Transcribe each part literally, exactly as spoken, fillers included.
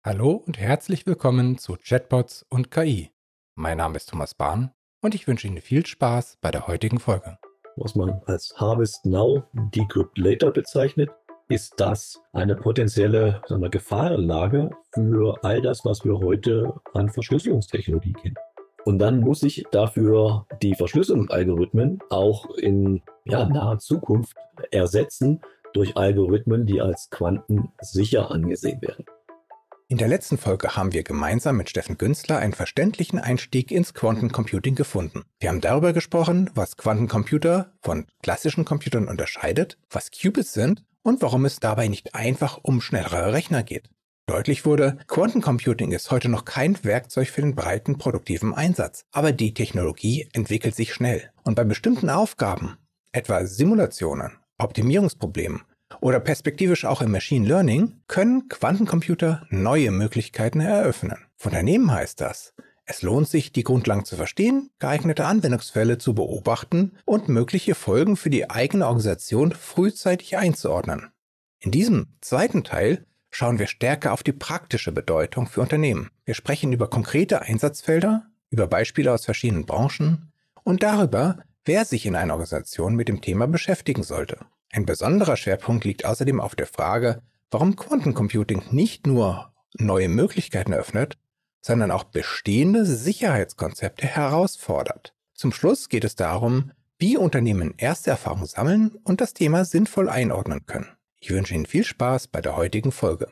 Hallo und herzlich willkommen zu Chatbots und K I. Mein Name ist Thomas Bahn und ich wünsche Ihnen viel Spaß bei der heutigen Folge. Was man als Harvest Now, Decrypt Later bezeichnet, ist das eine potenzielle sagen wir, Gefahrenlage für all das, was wir heute an Verschlüsselungstechnologie kennen. Und dann muss ich dafür die Verschlüsselungsalgorithmen auch in ja, naher Zukunft ersetzen durch Algorithmen, die als quantensicher angesehen werden. In der letzten Folge haben wir gemeinsam mit Steffen Günzler einen verständlichen Einstieg ins Quantencomputing gefunden. Wir haben darüber gesprochen, was Quantencomputer von klassischen Computern unterscheidet, was Qubits sind und warum es dabei nicht einfach um schnellere Rechner geht. Deutlich wurde, Quantencomputing ist heute noch kein Werkzeug für den breiten produktiven Einsatz, aber die Technologie entwickelt sich schnell. Und bei bestimmten Aufgaben, etwa Simulationen, Optimierungsproblemen oder perspektivisch auch im Machine Learning, können Quantencomputer neue Möglichkeiten eröffnen. Für Unternehmen heißt das, es lohnt sich, die Grundlagen zu verstehen, geeignete Anwendungsfälle zu beobachten und mögliche Folgen für die eigene Organisation frühzeitig einzuordnen. In diesem zweiten Teil schauen wir stärker auf die praktische Bedeutung für Unternehmen. Wir sprechen über konkrete Einsatzfelder, über Beispiele aus verschiedenen Branchen und darüber, wer sich in einer Organisation mit dem Thema beschäftigen sollte. Ein besonderer Schwerpunkt liegt außerdem auf der Frage, warum Quantencomputing nicht nur neue Möglichkeiten eröffnet, sondern auch bestehende Sicherheitskonzepte herausfordert. Zum Schluss geht es darum, wie Unternehmen erste Erfahrungen sammeln und das Thema sinnvoll einordnen können. Ich wünsche Ihnen viel Spaß bei der heutigen Folge.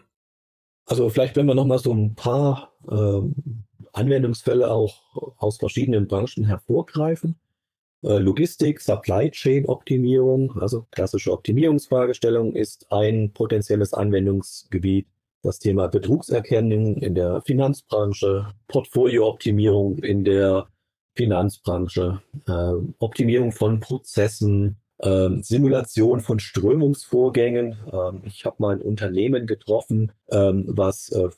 Also vielleicht werden wir noch mal so ein paar äh, Anwendungsfälle auch aus verschiedenen Branchen hervorgreifen. Äh, Logistik, Supply Chain Optimierung, also klassische Optimierungsfragestellung ist ein potenzielles Anwendungsgebiet. Das Thema Betrugserkennung in der Finanzbranche, Portfoliooptimierung in der Finanzbranche, äh, Optimierung von Prozessen, Ähm, Simulation von Strömungsvorgängen. Ähm, ich habe mal ein Unternehmen getroffen, ähm, was äh,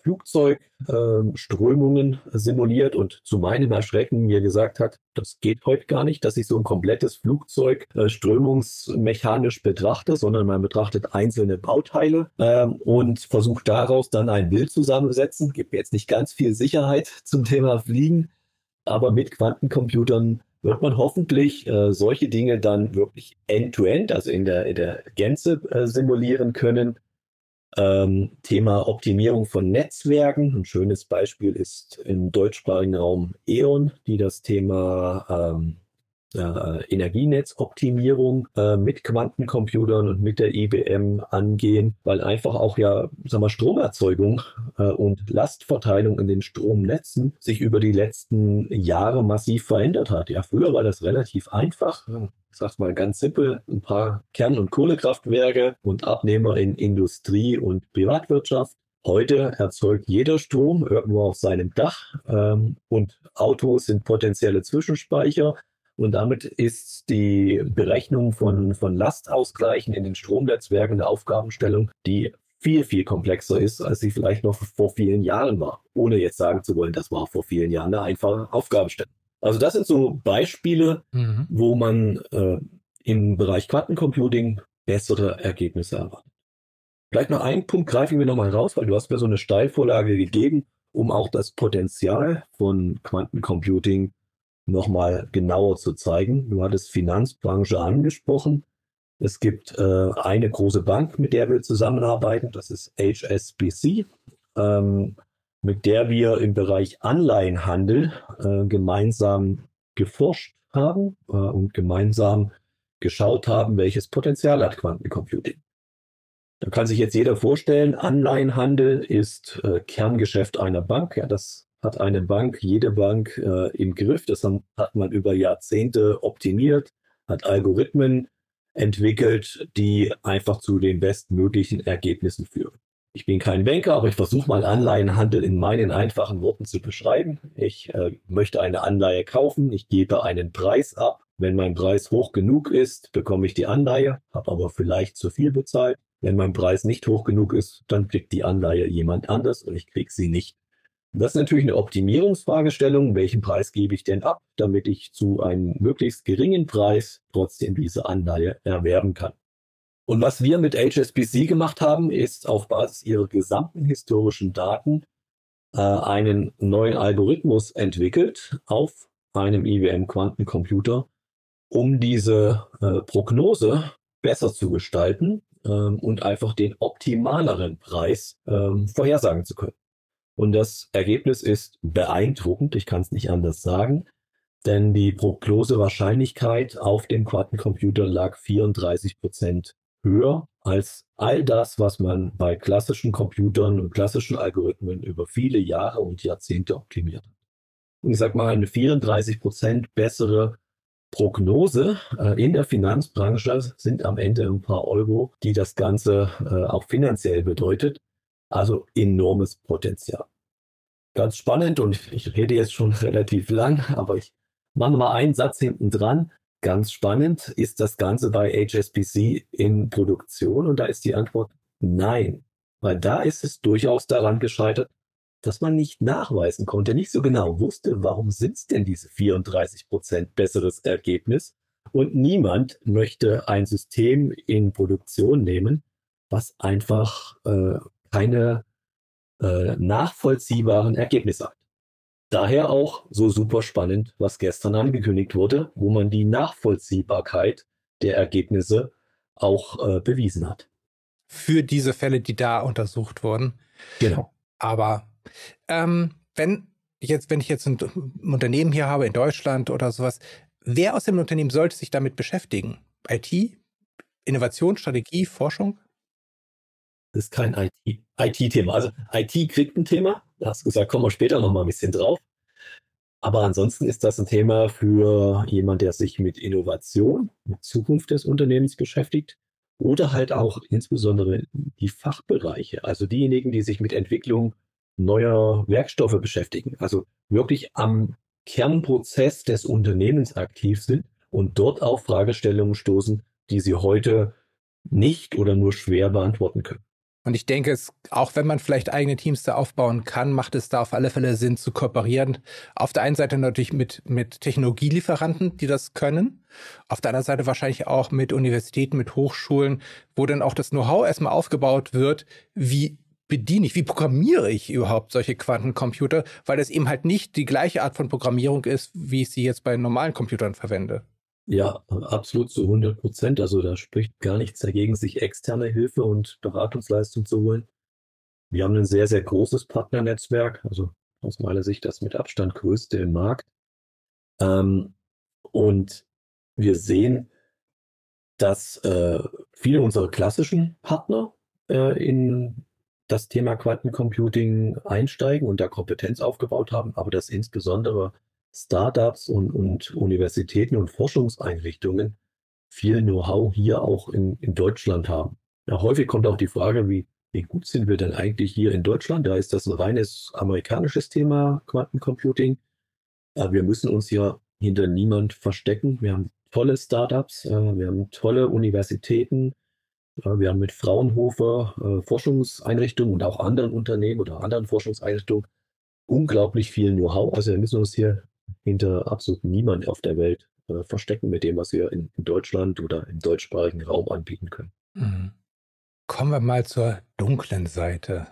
Flugzeugströmungen ähm, simuliert und zu meinem Erschrecken mir gesagt hat, das geht heute gar nicht, dass ich so ein komplettes Flugzeug äh, strömungsmechanisch betrachte, sondern man betrachtet einzelne Bauteile ähm, und versucht daraus dann ein Bild zusammenzusetzen. Gibt jetzt nicht ganz viel Sicherheit zum Thema Fliegen, aber mit Quantencomputern wird man hoffentlich äh, solche Dinge dann wirklich end-to-end, also in der, in der Gänze äh, simulieren können. Ähm, Thema Optimierung von Netzwerken. Ein schönes Beispiel ist im deutschsprachigen Raum E.ON, die das Thema ähm, äh, Energienetzoptimierung äh, mit Quantencomputern und mit der I B M angehen, weil einfach auch ja, sagen wir, Stromerzeugung äh, und Lastverteilung in den Stromnetzen sich über die letzten Jahre massiv verändert hat. Ja, früher war das relativ einfach. Ich sag's mal ganz simpel, ein paar Kern- und Kohlekraftwerke und Abnehmer in Industrie und Privatwirtschaft. Heute erzeugt jeder Strom irgendwo auf seinem Dach ähm, und Autos sind potenzielle Zwischenspeicher. Und damit ist die Berechnung von, von Lastausgleichen in den Stromnetzwerken eine Aufgabenstellung, die viel, viel komplexer ist, als sie vielleicht noch vor vielen Jahren war. Ohne jetzt sagen zu wollen, das war vor vielen Jahren eine einfache Aufgabenstellung. Also das sind so Beispiele, mhm. wo man äh, im Bereich Quantencomputing bessere Ergebnisse erwartet. Vielleicht noch einen Punkt greifen wir nochmal raus, weil du hast mir so eine Steilvorlage gegeben, um auch das Potenzial von Quantencomputing nochmal genauer zu zeigen. Du hattest Finanzbranche angesprochen. Es gibt äh, eine große Bank, mit der wir zusammenarbeiten. Das ist H S B C, ähm, mit der wir im Bereich Anleihenhandel äh, gemeinsam geforscht haben äh, und gemeinsam geschaut haben, welches Potenzial hat Quantencomputing. Da kann sich jetzt jeder vorstellen, Anleihenhandel ist äh, Kerngeschäft einer Bank. Ja, das hat eine Bank, jede Bank äh, im Griff. Das hat man über Jahrzehnte optimiert, hat Algorithmen entwickelt, die einfach zu den bestmöglichen Ergebnissen führen. Ich bin kein Banker, aber ich versuche mal Anleihenhandel in meinen einfachen Worten zu beschreiben. Ich äh, möchte eine Anleihe kaufen, ich gebe einen Preis ab. Wenn mein Preis hoch genug ist, bekomme ich die Anleihe, habe aber vielleicht zu viel bezahlt. Wenn mein Preis nicht hoch genug ist, dann kriegt die Anleihe jemand anders und ich kriege sie nicht. Das ist natürlich eine Optimierungsfragestellung. Welchen Preis gebe ich denn ab, damit ich zu einem möglichst geringen Preis trotzdem diese Anleihe erwerben kann? Und was wir mit H S B C gemacht haben, ist auf Basis ihrer gesamten historischen Daten äh, einen neuen Algorithmus entwickelt auf einem I B M-Quantencomputer, um diese äh, Prognose besser zu gestalten ähm, und einfach den optimaleren Preis ähm, vorhersagen zu können. Und das Ergebnis ist beeindruckend, ich kann es nicht anders sagen, denn die Prognosewahrscheinlichkeit auf dem Quantencomputer lag vierunddreißig Prozent höher als all das, was man bei klassischen Computern und klassischen Algorithmen über viele Jahre und Jahrzehnte optimiert hat. Und ich sage mal, eine vierunddreißig Prozent bessere Prognose äh, in der Finanzbranche sind am Ende ein paar Euro, die das Ganze äh, auch finanziell bedeutet. Also enormes Potenzial. Ganz spannend und ich, ich rede jetzt schon relativ lang, aber ich mache mal einen Satz hinten dran. Ganz spannend, ist das Ganze bei H S B C in Produktion? Und da ist die Antwort nein, weil da ist es durchaus daran gescheitert, dass man nicht nachweisen konnte, nicht so genau wusste, warum sind es denn diese vierunddreißig Prozent besseres Ergebnis. Und niemand möchte ein System in Produktion nehmen, was einfach äh, keine äh, nachvollziehbaren Ergebnisse hat. Daher auch so super spannend, was gestern angekündigt wurde, wo man die Nachvollziehbarkeit der Ergebnisse auch äh, bewiesen hat. Für diese Fälle, die da untersucht wurden. Genau. Aber ähm, wenn jetzt, wenn ich jetzt ein Unternehmen hier habe in Deutschland oder sowas, wer aus dem Unternehmen sollte sich damit beschäftigen? I T, Innovation, Strategie, Forschung? Das ist kein I T-Thema. Also I T kriegt ein Thema, da hast du gesagt, kommen wir später noch mal ein bisschen drauf. Aber ansonsten ist das ein Thema für jemand, der sich mit Innovation, mit Zukunft des Unternehmens beschäftigt oder halt auch insbesondere die Fachbereiche, also diejenigen, die sich mit Entwicklung neuer Werkstoffe beschäftigen, also wirklich am Kernprozess des Unternehmens aktiv sind und dort auf Fragestellungen stoßen, die sie heute nicht oder nur schwer beantworten können. Und ich denke, es, auch wenn man vielleicht eigene Teams da aufbauen kann, macht es da auf alle Fälle Sinn zu kooperieren. Auf der einen Seite natürlich mit, mit Technologielieferanten, die das können. Auf der anderen Seite wahrscheinlich auch mit Universitäten, mit Hochschulen, wo dann auch das Know-how erstmal aufgebaut wird, wie bediene ich, wie programmiere ich überhaupt solche Quantencomputer, weil das eben halt nicht die gleiche Art von Programmierung ist, wie ich sie jetzt bei normalen Computern verwende. Ja, absolut zu hundert Prozent. Also da spricht gar nichts dagegen, sich externe Hilfe und Beratungsleistung zu holen. Wir haben ein sehr, sehr großes Partnernetzwerk, also aus meiner Sicht das mit Abstand größte im Markt. Ähm, und wir sehen, dass äh, viele unserer klassischen Partner äh, in das Thema Quantencomputing einsteigen und da Kompetenz aufgebaut haben, aber dass insbesondere Startups und, und Universitäten und Forschungseinrichtungen viel Know-how hier auch in, in Deutschland haben. Ja, häufig kommt auch die Frage, wie, wie gut sind wir denn eigentlich hier in Deutschland? Da ist das ein reines amerikanisches Thema, Quantencomputing. Ja, wir müssen uns hier hinter niemand verstecken. Wir haben tolle Startups, äh, wir haben tolle Universitäten, äh, wir haben mit Fraunhofer äh, Forschungseinrichtungen und auch anderen Unternehmen oder anderen Forschungseinrichtungen unglaublich viel Know-how. Also wir müssen uns hier hinter absolut niemand auf der Welt äh, verstecken mit dem, was wir in, in Deutschland oder im deutschsprachigen Raum anbieten können. Mhm. Kommen wir mal zur dunklen Seite.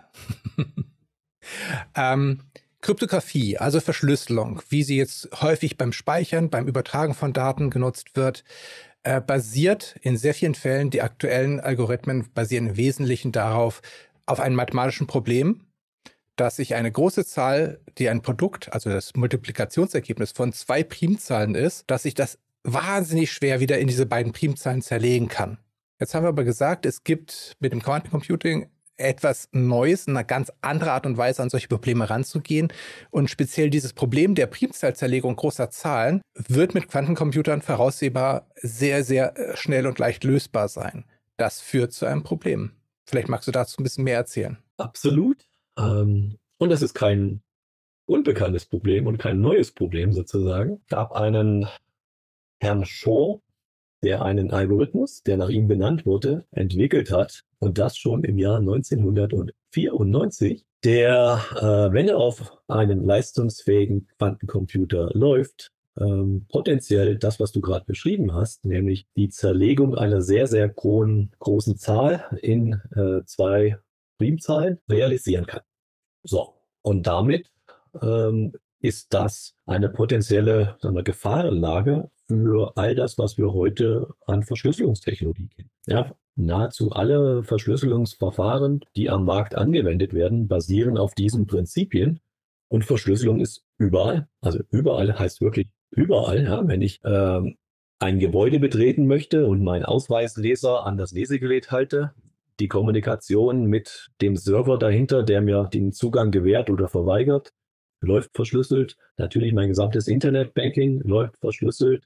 ähm, Kryptographie, also Verschlüsselung, wie sie jetzt häufig beim Speichern, beim Übertragen von Daten genutzt wird, äh, basiert in sehr vielen Fällen, die aktuellen Algorithmen basieren im Wesentlichen darauf, auf einem mathematischen Problem, dass ich eine große Zahl, die ein Produkt, also das Multiplikationsergebnis von zwei Primzahlen ist, dass ich das wahnsinnig schwer wieder in diese beiden Primzahlen zerlegen kann. Jetzt haben wir aber gesagt, es gibt mit dem Quantencomputing etwas Neues, eine ganz andere Art und Weise an solche Probleme ranzugehen. Und speziell dieses Problem der Primzahlzerlegung großer Zahlen wird mit Quantencomputern voraussehbar sehr, sehr schnell und leicht lösbar sein. Das führt zu einem Problem. Vielleicht magst du dazu ein bisschen mehr erzählen. Absolut. Ähm, und das ist kein unbekanntes Problem und kein neues Problem sozusagen. Es gab einen Herrn Shaw, der einen Algorithmus, der nach ihm benannt wurde, entwickelt hat. Und das schon im Jahr neunzehnhundertvierundneunzig, der, äh, wenn er auf einen leistungsfähigen Quantencomputer läuft, ähm, potenziell das, was du gerade beschrieben hast, nämlich die Zerlegung einer sehr, sehr großen, großen Zahl in äh, zwei Primzahlen realisieren kann. So, Und damit ähm, ist das eine potenzielle, sagen wir, Gefahrenlage für all das, was wir heute an Verschlüsselungstechnologie kennen. Ja, nahezu alle Verschlüsselungsverfahren, die am Markt angewendet werden, basieren auf diesen Prinzipien. Und Verschlüsselung ist überall. Also überall heißt wirklich überall. Ja, wenn ich ähm, ein Gebäude betreten möchte und meinen Ausweisleser an das Lesegerät halte, die Kommunikation mit dem Server dahinter, der mir den Zugang gewährt oder verweigert, läuft verschlüsselt. Natürlich mein gesamtes Internetbanking läuft verschlüsselt.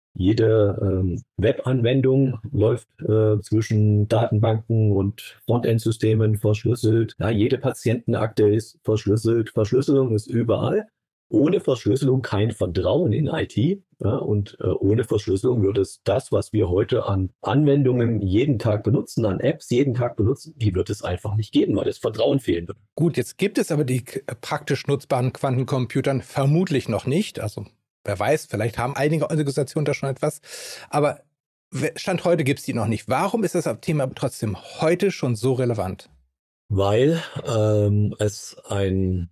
Jede ähm, Webanwendung läuft äh, zwischen Datenbanken und Frontend-Systemen verschlüsselt. Ja, jede Patientenakte ist verschlüsselt. Verschlüsselung ist überall. Ohne Verschlüsselung kein Vertrauen in I T. Ja, und äh, ohne Verschlüsselung wird es das, was wir heute an Anwendungen jeden Tag benutzen, an Apps jeden Tag benutzen, die wird es einfach nicht geben, weil das Vertrauen fehlen wird. Gut, jetzt gibt es aber die praktisch nutzbaren Quantencomputern vermutlich noch nicht. Also wer weiß, vielleicht haben einige Organisationen da schon etwas. Aber Stand heute gibt es die noch nicht. Warum ist das Thema trotzdem heute schon so relevant? Weil ähm, es ein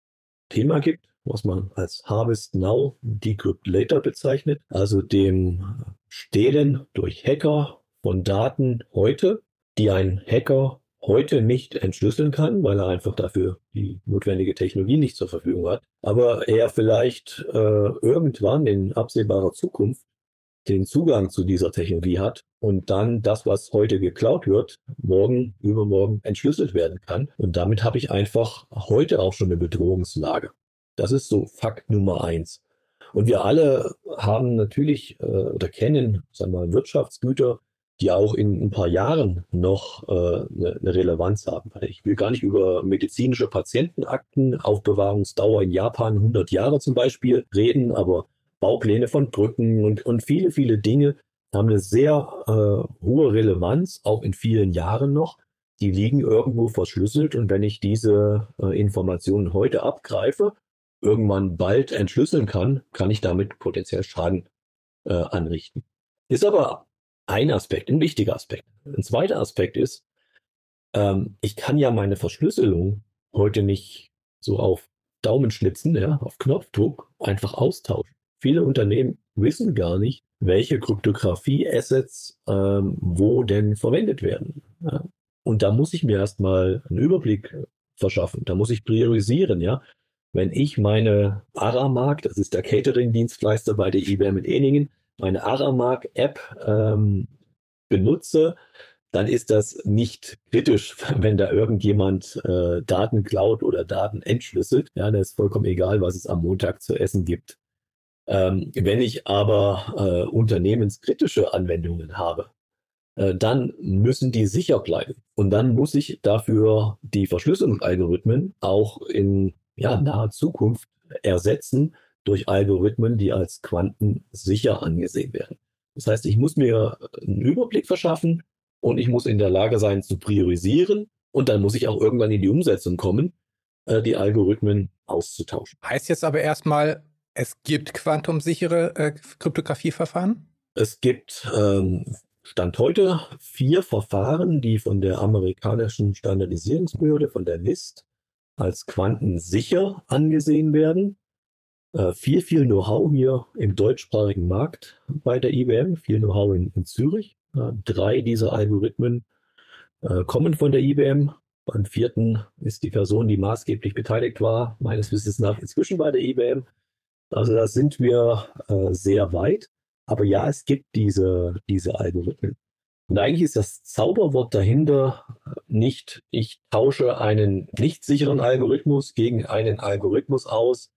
Thema gibt, was man als Harvest Now Decrypt Later bezeichnet, also dem Stehlen durch Hacker von Daten heute, die ein Hacker heute nicht entschlüsseln kann, weil er einfach dafür die notwendige Technologie nicht zur Verfügung hat, aber er vielleicht äh, irgendwann in absehbarer Zukunft den Zugang zu dieser Technologie hat und dann das, was heute geklaut wird, morgen, übermorgen entschlüsselt werden kann. Und damit habe ich einfach heute auch schon eine Bedrohungslage. Das ist so Fakt Nummer eins. Und wir alle haben natürlich äh, oder kennen, sagen wir mal, Wirtschaftsgüter, die auch in ein paar Jahren noch äh, eine, eine Relevanz haben. Ich will gar nicht über medizinische Patientenakten, Aufbewahrungsdauer in Japan hundert Jahre zum Beispiel reden, aber Baupläne von Brücken und, und viele, viele Dinge haben eine sehr äh, hohe Relevanz, auch in vielen Jahren noch. Die liegen irgendwo verschlüsselt und wenn ich diese äh, Informationen heute abgreife, irgendwann bald entschlüsseln kann, kann ich damit potenziell Schaden äh, anrichten. Ist aber ein Aspekt, ein wichtiger Aspekt. Ein zweiter Aspekt ist, ähm, ich kann ja meine Verschlüsselung heute nicht so auf Daumenschnipsen, ja, auf Knopfdruck einfach austauschen. Viele Unternehmen wissen gar nicht, welche Kryptographie-Assets ähm, wo denn verwendet werden. Ja. Und da muss ich mir erstmal einen Überblick verschaffen. Da muss ich priorisieren, ja. Wenn ich meine Aramark, das ist der Catering-Dienstleister bei der I B M in Eningen, meine Aramark-App ähm, benutze, dann ist das nicht kritisch, wenn da irgendjemand äh, Daten klaut oder Daten entschlüsselt. Ja, das ist vollkommen egal, was es am Montag zu essen gibt. Ähm, wenn ich aber äh, unternehmenskritische Anwendungen habe, äh, dann müssen die sicher bleiben. Und dann muss ich dafür die Verschlüsselungsalgorithmen auch in ja, naher Zukunft ersetzen durch Algorithmen, die als quantensicher angesehen werden. Das heißt, ich muss mir einen Überblick verschaffen und ich muss in der Lage sein zu priorisieren und dann muss ich auch irgendwann in die Umsetzung kommen, äh, die Algorithmen auszutauschen. Heißt jetzt aber erstmal, es gibt quantumsichere äh, Kryptografieverfahren? Es gibt ähm, Stand heute vier Verfahren, die von der amerikanischen Standardisierungsbehörde, von der NIST, als quantensicher angesehen werden. Äh, viel, viel Know-how hier im deutschsprachigen Markt bei der I B M, viel Know-how in, in Zürich. Äh, drei dieser Algorithmen äh, kommen von der I B M. Beim vierten ist die Person, die maßgeblich beteiligt war, meines Wissens nach inzwischen bei der I B M. Also da sind wir äh, sehr weit. Aber ja, es gibt diese, diese Algorithmen. Und eigentlich ist das Zauberwort dahinter nicht, ich tausche einen nicht sicheren Algorithmus gegen einen Algorithmus aus,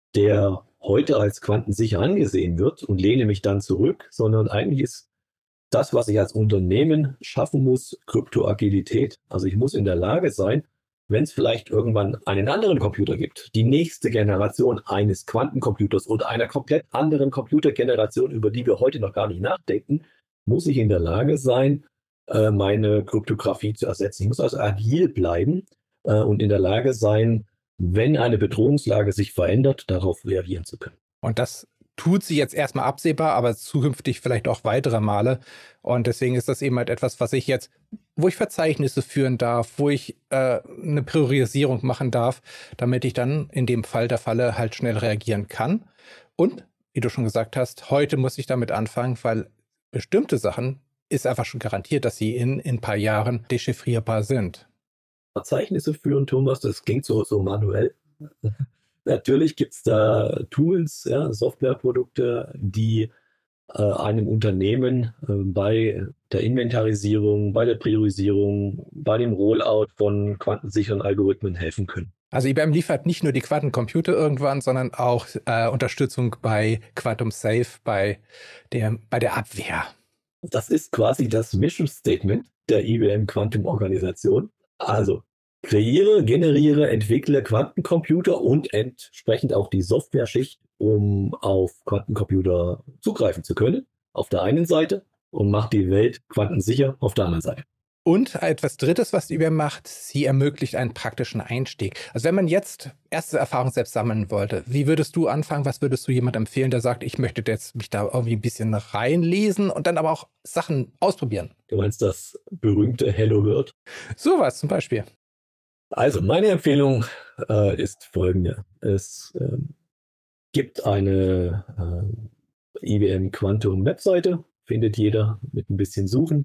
der heute als quantensicher angesehen wird und lehne mich dann zurück, sondern eigentlich ist das, was ich als Unternehmen schaffen muss, Kryptoagilität. Also ich muss in der Lage sein, wenn es vielleicht irgendwann einen anderen Computer gibt, die nächste Generation eines Quantencomputers oder einer komplett anderen Computergeneration, über die wir heute noch gar nicht nachdenken, muss ich in der Lage sein, äh, meine Kryptographie zu ersetzen. Ich muss also agil bleiben äh, und in der Lage sein, wenn eine Bedrohungslage sich verändert, darauf reagieren zu können. Und das tut sie jetzt erstmal absehbar, aber zukünftig vielleicht auch weitere Male. Und deswegen ist das eben halt etwas, was ich jetzt, wo ich Verzeichnisse führen darf, wo ich äh, eine Priorisierung machen darf, damit ich dann in dem Fall der Falle halt schnell reagieren kann. Und, wie du schon gesagt hast, heute muss ich damit anfangen, weil bestimmte Sachen ist einfach schon garantiert, dass sie in, in ein paar Jahren dechiffrierbar sind. Verzeichnisse führen, Thomas, das klingt so, so manuell. Natürlich gibt es da Tools, ja, Softwareprodukte, die äh, einem Unternehmen äh, bei der Inventarisierung, bei der Priorisierung, bei dem Rollout von quantensicheren Algorithmen helfen können. Also I B M liefert nicht nur die Quantencomputer irgendwann, sondern auch äh, Unterstützung bei Quantum Safe, bei der, bei der Abwehr. Das ist quasi das Mission Statement der I B M Quantum Organisation. Also kreiere, generiere, entwickle Quantencomputer und entsprechend auch die Software-Schicht, um auf Quantencomputer zugreifen zu können, auf der einen Seite, und macht die Welt quantensicher auf der anderen Seite. Und etwas Drittes, was die I B M macht, sie ermöglicht einen praktischen Einstieg. Also wenn man jetzt erste Erfahrungen selbst sammeln wollte, wie würdest du anfangen? Was würdest du jemandem empfehlen, der sagt, ich möchte jetzt mich da irgendwie ein bisschen reinlesen und dann aber auch Sachen ausprobieren? Du meinst das berühmte Hello World? Sowas zum Beispiel. Also meine Empfehlung äh, ist folgende. Es äh, gibt eine äh, I B M Quantum Webseite, findet jeder mit ein bisschen Suchen.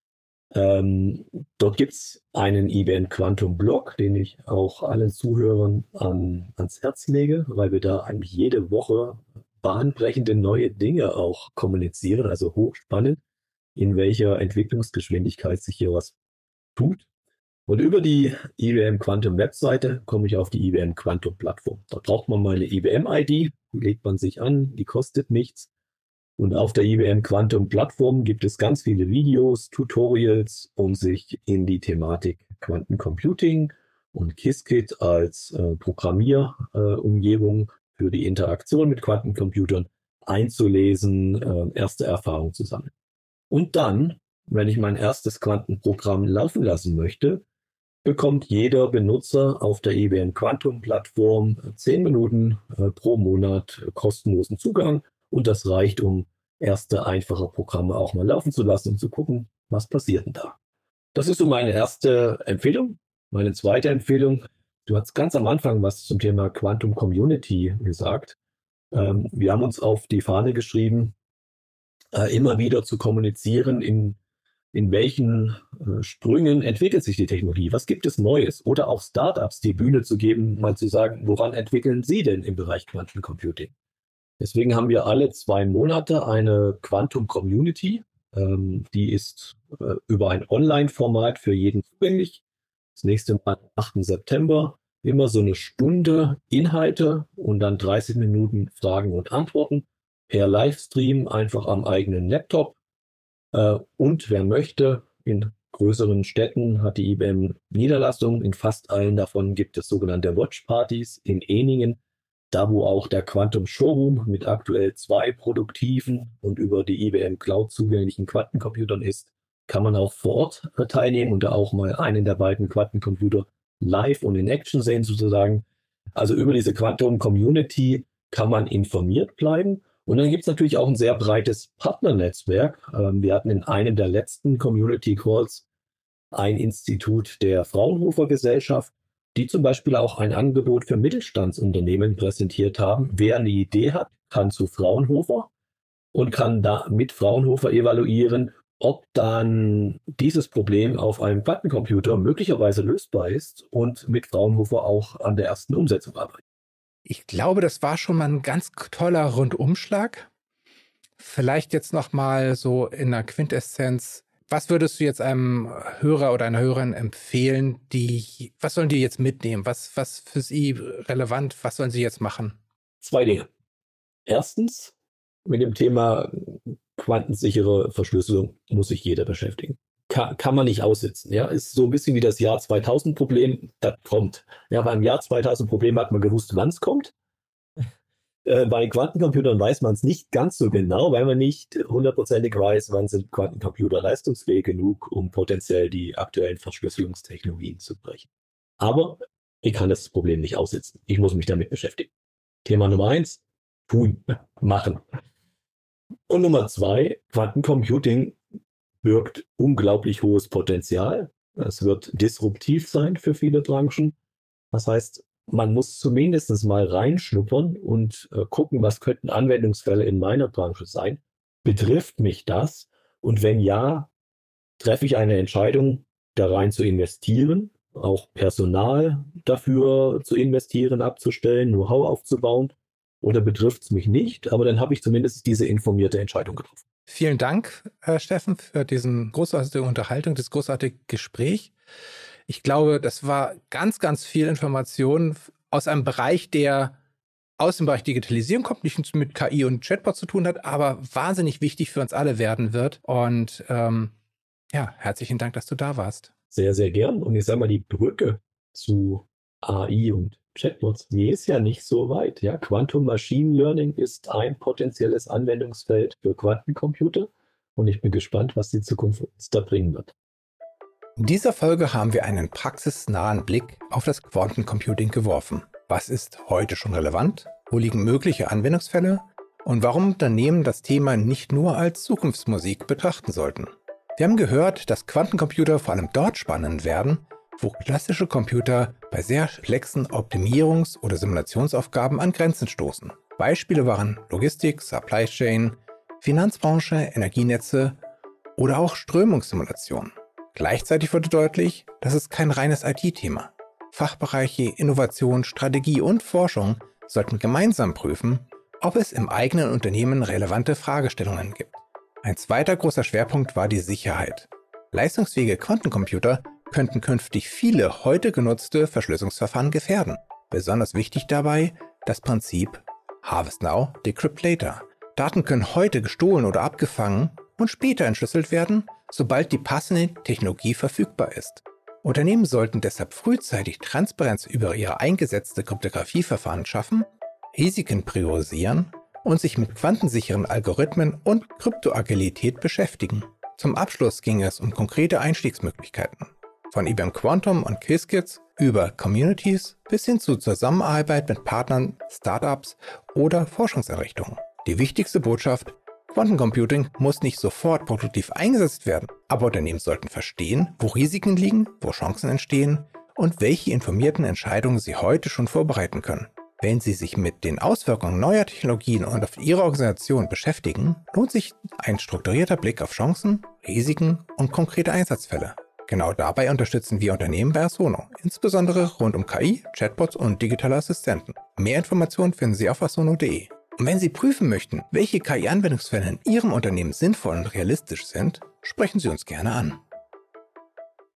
Ähm, dort gibt es einen I B M Quantum Blog, den ich auch allen Zuhörern an, ans Herz lege, weil wir da eigentlich jede Woche bahnbrechende neue Dinge auch kommunizieren, also hochspannend, in welcher Entwicklungsgeschwindigkeit sich hier was tut. Und über die I B M Quantum Webseite komme ich auf die I B M Quantum Plattform. Da braucht man meine I B M I D, die legt man sich an, die kostet nichts. Und auf der I B M Quantum Plattform gibt es ganz viele Videos, Tutorials, um sich in die Quantencomputing und Qiskit als äh, Programmierumgebung äh, für die Interaktion mit Quantencomputern einzulesen, äh, erste Erfahrungen zu sammeln. Und dann, wenn ich mein erstes Quantenprogramm laufen lassen möchte, bekommt jeder Benutzer auf der I B M Quantum Plattform zehn Minuten äh, pro Monat äh, kostenlosen Zugang. Und das reicht, um erste einfache Programme auch mal laufen zu lassen und zu gucken, was passiert denn da. Das ist so meine erste Empfehlung. Meine zweite Empfehlung, du hast ganz am Anfang was zum Thema Quantum Community gesagt. Ähm, wir haben uns auf die Fahne geschrieben, äh, immer wieder zu kommunizieren, in, in welchen äh, Sprüngen entwickelt sich die Technologie, was gibt es Neues, oder auch Startups die Bühne zu geben, mal zu sagen, woran entwickeln sie denn im Bereich Quantum Computing? Deswegen haben wir alle zwei Monate eine Quantum Community. Ähm, die ist äh, über ein Online-Format für jeden zugänglich. Das nächste Mal am achten September. Immer so eine Stunde Inhalte und dann dreißig Minuten Fragen und Antworten per Livestream, einfach am eigenen Laptop. Äh, und wer möchte, in größeren Städten hat die I B M Niederlassungen. In fast allen davon gibt es sogenannte Watch-Partys in Ehningen. Da, wo auch der Quantum Showroom mit aktuell zwei produktiven und über die I B M Cloud zugänglichen Quantencomputern ist, kann man auch vor Ort teilnehmen und da auch mal einen der beiden Quantencomputer live und in Action sehen sozusagen. Also über diese Quantum Community kann man informiert bleiben. Und dann gibt es natürlich auch ein sehr breites Partnernetzwerk. Wir hatten in einem der letzten Community Calls ein Institut der Fraunhofer Gesellschaft, die zum Beispiel auch ein Angebot für Mittelstandsunternehmen präsentiert haben. Wer eine Idee hat, kann zu Fraunhofer und kann da mit Fraunhofer evaluieren, ob dann dieses Problem auf einem Quantencomputer möglicherweise lösbar ist und mit Fraunhofer auch an der ersten Umsetzung arbeiten. Ich glaube, das war schon mal ein ganz toller Rundumschlag. Vielleicht jetzt noch mal so in der Quintessenz. Was würdest du jetzt einem Hörer oder einer Hörerin empfehlen, die, was sollen die jetzt mitnehmen? Was, was für sie relevant? Was sollen sie jetzt machen? Zwei Dinge. Erstens, mit dem Thema quantensichere Verschlüsselung muss sich jeder beschäftigen. Kann, kann man nicht aussitzen. Ja, ist so ein bisschen wie das Jahr zweitausend Problem, das kommt. Ja, beim Jahr zweitausend Problem hat man gewusst, wann es kommt. Äh, bei Quantencomputern weiß man es nicht ganz so genau, weil man nicht hundertprozentig weiß, wann sind Quantencomputer leistungsfähig genug, um potenziell die aktuellen Verschlüsselungstechnologien zu brechen. Aber ich kann das Problem nicht aussitzen. Ich muss mich damit beschäftigen. Thema Nummer eins, tun, machen. Und Nummer zwei, Quantencomputing birgt unglaublich hohes Potenzial. Es wird disruptiv sein für viele Branchen. Das heißt, man muss zumindest mal reinschnuppern und äh, gucken, was könnten Anwendungsfälle in meiner Branche sein. Betrifft mich das? Und wenn ja, treffe ich eine Entscheidung, da rein zu investieren, auch Personal dafür zu investieren, abzustellen, Know-how aufzubauen, oder betrifft es mich nicht? Aber dann habe ich zumindest diese informierte Entscheidung getroffen. Vielen Dank, äh, Steffen, für diesen großartige Unterhaltung, dieses großartige Gespräch. Ich glaube, das war ganz, ganz viel Information aus einem Bereich, der aus dem Bereich Digitalisierung kommt, nicht mit K I und Chatbot zu tun hat, aber wahnsinnig wichtig für uns alle werden wird. Und ähm, ja, herzlichen Dank, dass du da warst. Sehr, sehr gern. Und ich sage mal, die Brücke zu A I und Chatbots, die ist ja nicht so weit. Ja, Quantum Machine Learning ist ein potenzielles Anwendungsfeld für Quantencomputer. Und ich bin gespannt, was die Zukunft uns da bringen wird. In dieser Folge haben wir einen praxisnahen Blick auf das Quantencomputing geworfen. Was ist heute schon relevant? Wo liegen mögliche Anwendungsfälle? Und warum Unternehmen das Thema nicht nur als Zukunftsmusik betrachten sollten? Wir haben gehört, dass Quantencomputer vor allem dort spannend werden, wo klassische Computer bei sehr komplexen Optimierungs- oder Simulationsaufgaben an Grenzen stoßen. Beispiele waren Logistik, Supply Chain, Finanzbranche, Energienetze oder auch Strömungssimulation. Gleichzeitig wurde deutlich, das ist kein reines I T-Thema. Fachbereiche Innovation, Strategie und Forschung sollten gemeinsam prüfen, ob es im eigenen Unternehmen relevante Fragestellungen gibt. Ein zweiter großer Schwerpunkt war die Sicherheit. Leistungsfähige Quantencomputer könnten künftig viele heute genutzte Verschlüsselungsverfahren gefährden. Besonders wichtig dabei das Prinzip Harvest Now, Decrypt Later. Daten können heute gestohlen oder abgefangen und später entschlüsselt werden, sobald die passende Technologie verfügbar ist. Unternehmen sollten deshalb frühzeitig Transparenz über ihre eingesetzte Kryptographieverfahren schaffen, Risiken priorisieren und sich mit quantensicheren Algorithmen und Kryptoagilität beschäftigen. Zum Abschluss ging es um konkrete Einstiegsmöglichkeiten. Von I B M Quantum und Qiskits über Communities bis hin zu Zusammenarbeit mit Partnern, Startups oder Forschungseinrichtungen. Die wichtigste Botschaft: Quantencomputing muss nicht sofort produktiv eingesetzt werden, aber Unternehmen sollten verstehen, wo Risiken liegen, wo Chancen entstehen und welche informierten Entscheidungen sie heute schon vorbereiten können. Wenn Sie sich mit den Auswirkungen neuer Technologien und auf Ihre Organisation beschäftigen, lohnt sich ein strukturierter Blick auf Chancen, Risiken und konkrete Einsatzfälle. Genau dabei unterstützen wir Unternehmen bei Asono, insbesondere rund um K I, Chatbots und digitale Assistenten. Mehr Informationen finden Sie auf asono punkt de. Und wenn Sie prüfen möchten, welche K I-Anwendungsfälle in Ihrem Unternehmen sinnvoll und realistisch sind, sprechen Sie uns gerne an.